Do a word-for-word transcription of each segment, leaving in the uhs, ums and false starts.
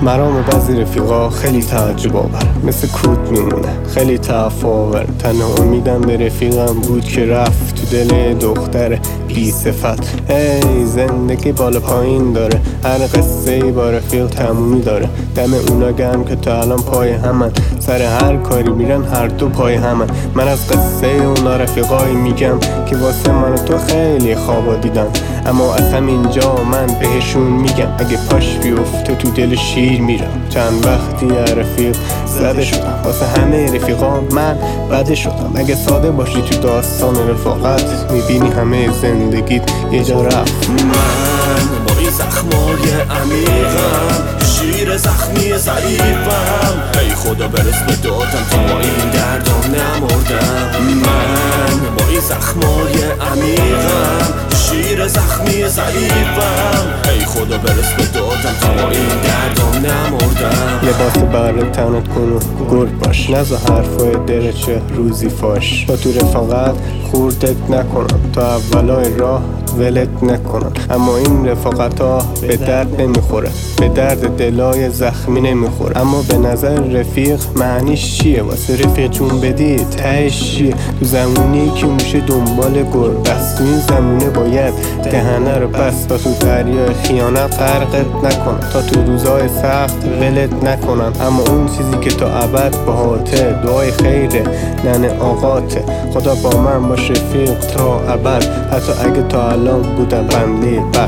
مرام بعضی رفیقا خیلی تعجب آور، مثل کود میمونه خیلی تفاور. تنها امیدم به رفیقم بود که رفت تو دل دختر بی صفت. ای زندگی بالا پایین داره، هر قصه ای با رفیق تمومی داره. دم اونا گرم که تا الان پای همن، سر هر کاری میرن هر دو پای همن. من از قصه اونا رفیقایی میگم که واسه من و تو خیلی خوابا دیدن، اما از همینجا من بهشون میگم اگه پاش بیفته تو دل شیر میرم. چند وقتی رفیق زده شدم، واسه همه رفیقا من بده شدم. اگه ساده باشی تو داستان رفاقت، میبینی همه زندگیت یه جا رفت. من با این زخمای عمیقم، شیر زخمی ضعیفم. ای خدا برس به دادم تا با این دردم نمردم. من با این زخمای عمیقم، شیر زخمی ضعیفم. ای خدا برس به دادم تا با این دردم نمردم. لباس بره تنت کن و گرد باش، نزا حرفای درچه روزی فاش. تا تو رفاقت خوردت نکنم، تا اولای راه ولت نکنم. اما این رفاقت ها به درد نمیخوره، به درد دلای زخمی نمیخوره. اما به نظر رفیق معنیش چیه؟ واسه رفیق جون بدی تهش چیه؟ تو زمونی که موشه دنبال گرگ است، تو این زمونه باید دهنه رو بست تا تو دریای خیانت غرقت نکنم، تا تو روزای سخت ولت نکنم. اما اون چیزی که تا ابد باهاته، دعای خیره ننه آقاته. خدا با من باش رفیق تا ابد، حتی اگه تا الان بودم بنده بد.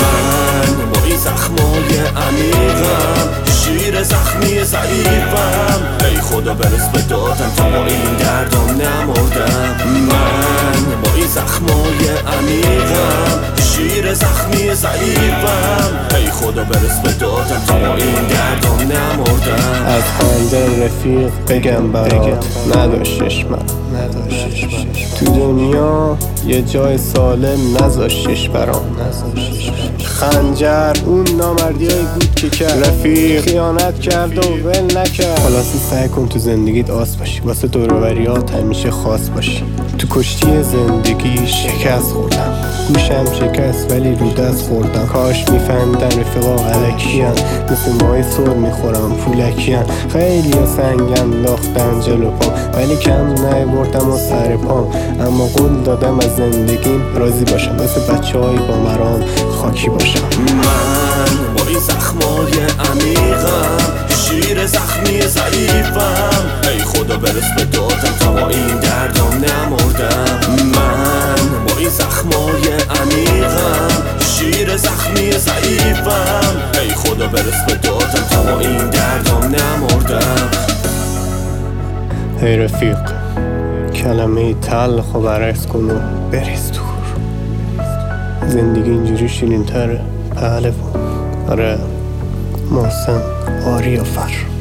من با این زخمای عمیقم، شیر زخمی ضعیفم. ای خدا برس به دادم تا با این دردم نمردم. من با این زخمای عمیقم، شیر زخمی ضعیفم. ای خدا برس به دادم تا با این دردم نمردم. از خنده رفیق بگم برات نداشتش من، تو دنیا یه جای سالم نذاشتش برام. خنجر اون نامردیایی بود که کرد، رفیق خیانت کرد و ول نکرد. خلاصی سعی کن تو زندگیت آس باشی، واسه دوروبریات همیشه خاص باشی. تو کشتی زندگی شکست خوردم، گوشم شکست ولی رو دست خوردم. کاش میفهمیدن رفیقا علکیان، مثل مای سر میخورم پولکیان. خیلی ها سنگ انداختن جلو پام، ولی کم نیاوردم و سر پام. اما قول دادم از زندگیم راضی باشم، مثل بچه های با مرام خاکی باشم. من با این زخمای عمیقم، شیر زخمی ضعیفم. ای خدا برس به دادم تا با این دردم نمردم. من با این زخمای عمیقم، شیر زخمی ضعیفم. ای خدا برس به دادم تا با این دردم نمردم. ای رفیق کلمه تلخ و برعکس کن و بریز دور. زندگی اینجوری شیرین تره پهلوان. آره محسن آریافر.